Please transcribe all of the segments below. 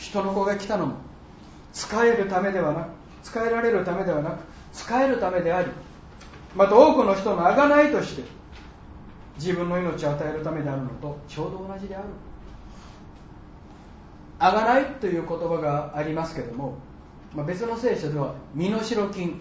人の子が来たのも仕えるためではなく、仕えられるためではなく、仕えるためであり、また多くの人の贖いとして自分の命を与えるためであるのとちょうど同じである。贖いという言葉がありますけれども、別の聖書では身代金、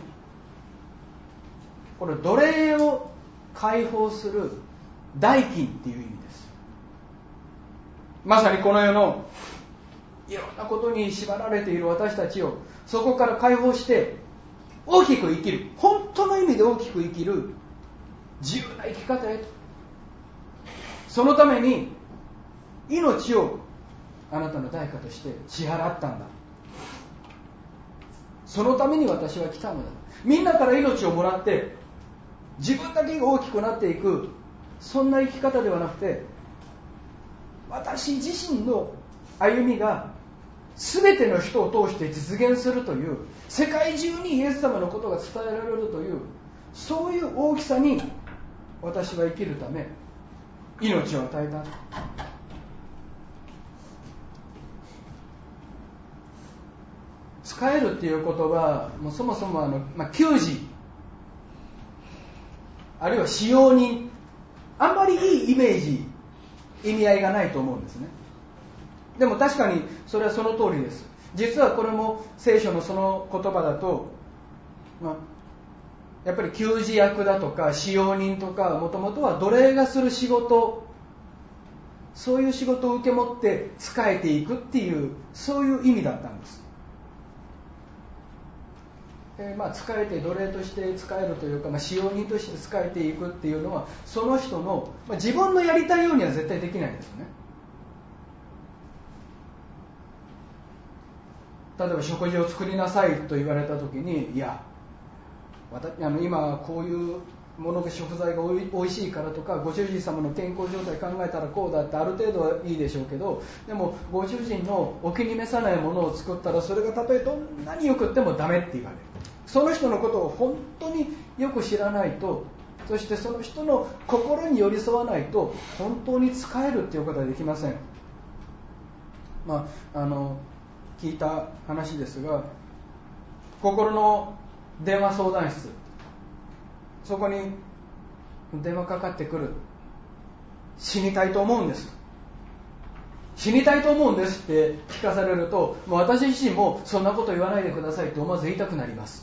これ奴隷を解放する代金っていう意味です。まさにこの世のいろんなことに縛られている私たちをそこから解放して大きく生きる、本当の意味で大きく生きる自由な生き方へと、そのために命をあなたの代価として支払ったんだ。そのために私は来たのだ。みんなから命をもらって自分だけが大きくなっていく、そんな生き方ではなくて、私自身の歩みが全ての人を通して実現するという、世界中にイエス様のことが伝えられるという、そういう大きさに私は生きるため命を与えた。仕えるっていう言葉もそもそも給仕、あるいは使用人、あんまりいいイメージ、意味合いがないと思うんですね。でも確かにそれはその通りです。実はこれも聖書のその言葉だと、やっぱり給仕役だとか使用人とか、もともとは奴隷がする仕事、そういう仕事を受け持って仕えていくっていう、そういう意味だったんです。仕えて奴隷として仕えるというか、使用人として仕えていくっていうのは、その人の、自分のやりたいようには絶対できないんですよね。例えば食事を作りなさいと言われた時に、いや今こういうもの食材がおいしいからとか、ご主人様の健康状態考えたらこうだって、ある程度はいいでしょうけど、でもご主人のお気に召さないものを作ったら、それがたとえどんなによくってもダメって言われる。その人のことを本当によく知らないと、そしてその人の心に寄り添わないと本当に仕えるっていうことはできません。聞いた話ですが、心の電話相談室、そこに電話かかってくる。死にたいと思うんです、死にたいと思うんですって聞かされると、もう私自身もそんなこと言わないでくださいって思わず言いたくなります。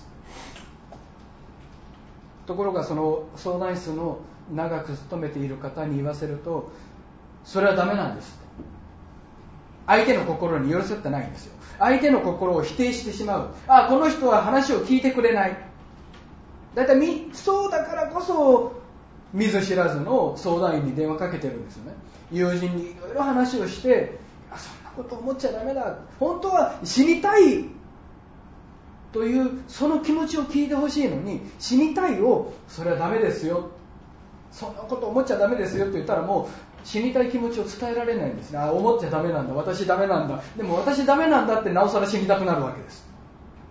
ところがその相談室の長く勤めている方に言わせると、それはダメなんです。相手の心に寄り添ってないんですよ。相手の心を否定してしまう。この人は話を聞いてくれない。だいたいそうだからこそ見ず知らずの相談員に電話かけてるんですよね。友人にいろいろ話をして、そんなこと思っちゃダメだ、本当は死にたいというその気持ちを聞いてほしいのに、死にたいをそれはダメですよ、そんなこと思っちゃダメですよと言ったら、もう死にたい気持ちを伝えられないんですね。思っちゃダメなんだ、私ダメなんだ、でも私ダメなんだってなおさら死にたくなるわけです。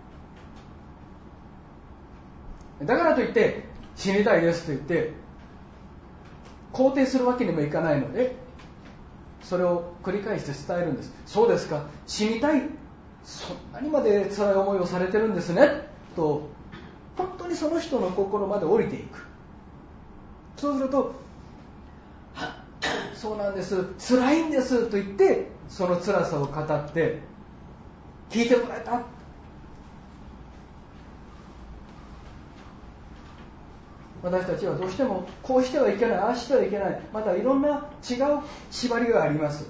だからといって死にたいですと言って肯定するわけにもいかないので、それを繰り返して伝えるんです。そうですか、死にたい、そんなにまで辛い思いをされてるんですねと、本当にその人の心まで降りていく。そうすると、そうなんです、辛いんですと言って、その辛さを語って聞いてもらえた。私たちはどうしてもこうしてはいけない、ああしてはいけない、またいろんな違う縛りがあります。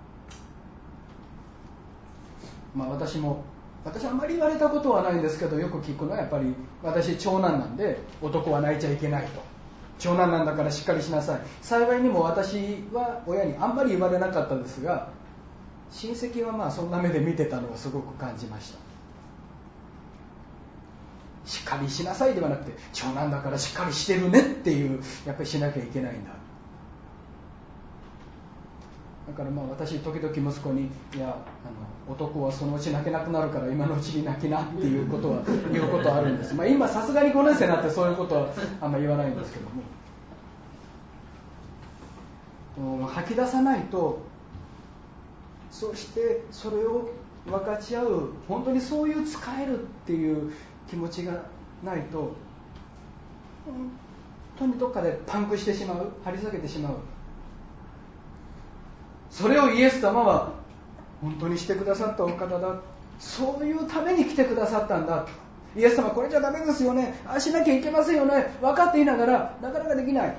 私はあまり言われたことはないんですけど、よく聞くのはやっぱり、私長男なんで男は泣いちゃいけないと、長男なんだからしっかりしなさい。幸いにも私は親にあんまり言われなかったですが、親戚はそんな目で見てたのをすごく感じました。しっかりしなさいではなくて、長男だからしっかりしてるねっていう、やっぱりしなきゃいけないんだ。だから私時々息子に、男はそのうち泣けなくなるから今のうちに泣きなっていうことは言うことはあるんです。今さすがに5年生になってそういうことはあんまり言わないんですけども、吐き出さないと、そしてそれを分かち合う、本当にそういう使えるっていう気持ちがないと、本当にどっかでパンクしてしまう、張り裂けてしまう。それをイエス様は本当にしてくださったお方だ、そういうために来てくださったんだ。イエス様これじゃダメですよね、ああしなきゃいけませんよね、分かっていながらなかなかできない。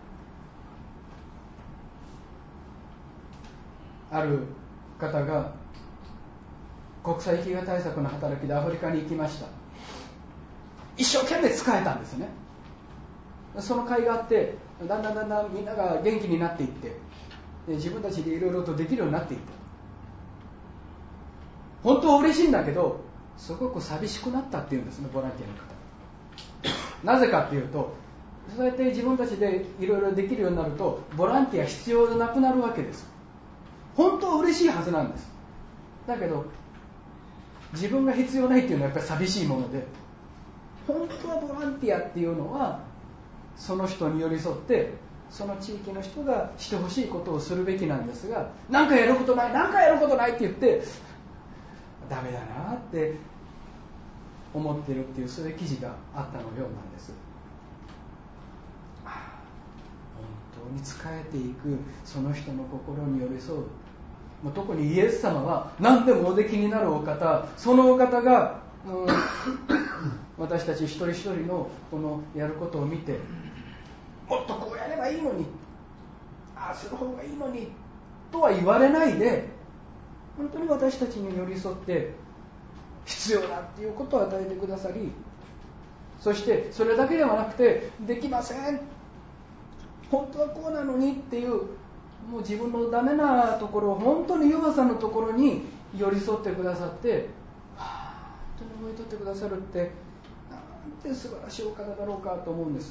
ある方が国際飢餓対策の働きでアフリカに行きました。一生懸命使えたんですね。その甲斐があって、だんだんみんなが元気になっていって、自分たちでいろいろとできるようになっていった。本当は嬉しいんだけど、すごく寂しくなったっていうんですね、ボランティアの方。なぜかっていうと、そうやって自分たちでいろいろできるようになると、ボランティア必要なくなるわけです。本当は嬉しいはずなんです。だけど自分が必要ないっていうのはやっぱり寂しいもので、本当はボランティアっていうのはその人に寄り添ってその地域の人がしてほしいことをするべきなんですが、何かやることないって言ってダメだなって思ってるっていう、そういう記事があったのようなんです。本当に仕えていくその人の心に寄り添う。特にイエス様は何でもおできになるお方、そのお方が、私たち一人一人のこのやることを見て、もっとこうやればいいのに、ああする方がいいのにとは言われないで、本当に私たちに寄り添って必要だっていうことを与えてくださり、そしてそれだけではなくて、できません、本当はこうなのにっていう、もう自分のダメなところ、本当に弱さのところに寄り添ってくださって、本当に思い取ってくださるって、なんて素晴らしいお方だろうかと思うんです。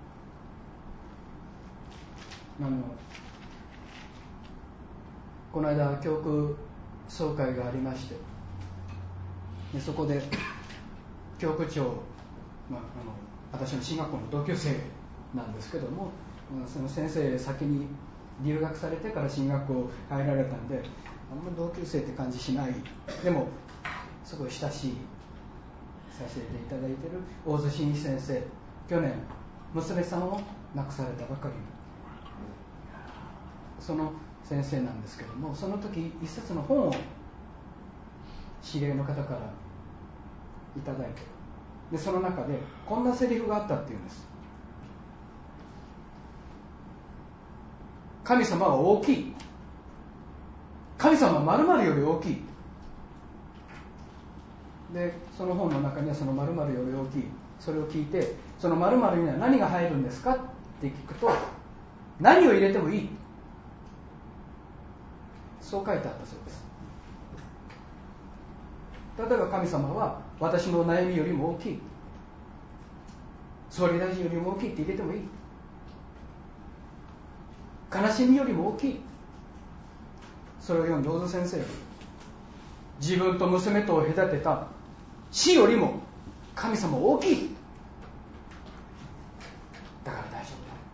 この間教区総会がありまして、でそこで教区長、私の進学校の同級生なんですけども、その先生先に留学されてから進学校入られたんで、あんまり同級生って感じしない、でもすごい親しいさせていただいている大津真一先生、去年娘さんを亡くされたばかりのその先生なんですけども、その時一冊の本を知り合いの方からいただいて、でその中でこんなセリフがあったっていうんです。神様は大きい、神様は〇〇より大きい。でその本の中にはその〇〇より大きい、それを聞いて、その〇〇には何が入るんですかって聞くと、何を入れてもいい、そう書いてあったそうです。例えば神様は私の悩みよりも大きい、総理大臣よりも大きいって入れてもいい、悲しみよりも大きい、それを読んで大津先生、自分と娘とを隔てた死よりも神様大きい、だから大丈夫だ、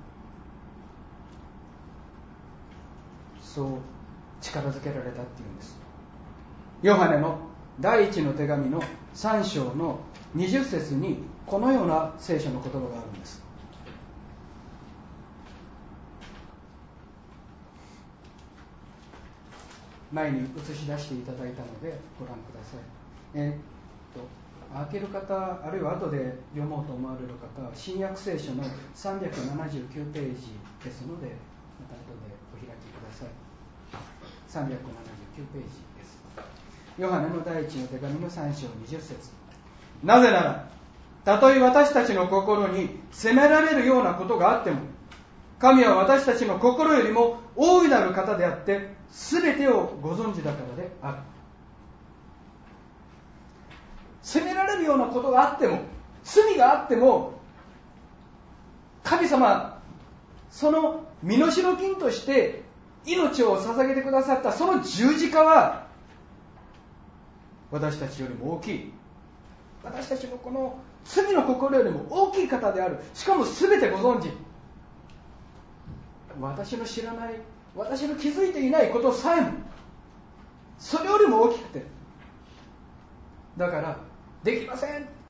そう力づけられたっていうんです。ヨハネの第一の手紙の3章の20節にこのような聖書の言葉があるんです。前に映し出していただいたのでご覧ください。開ける方、あるいは後で読もうと思われる方は新約聖書の379ページですので、また後でお開きください。379ページです。ヨハネの第一の手紙の3章20節、なぜならたとえ私たちの心に責められるようなことがあっても、神は私たちの心よりも大いなる方であって全てをご存知だからである。責められるようなことがあっても、罪があっても、神様、その身代金として命を捧げてくださったその十字架は私たちよりも大きい、私たちのこの罪の心よりも大きい方である。しかも全てご存知、私の知らない、私の気づいていないことさえもそれよりも大きくて、 だからできません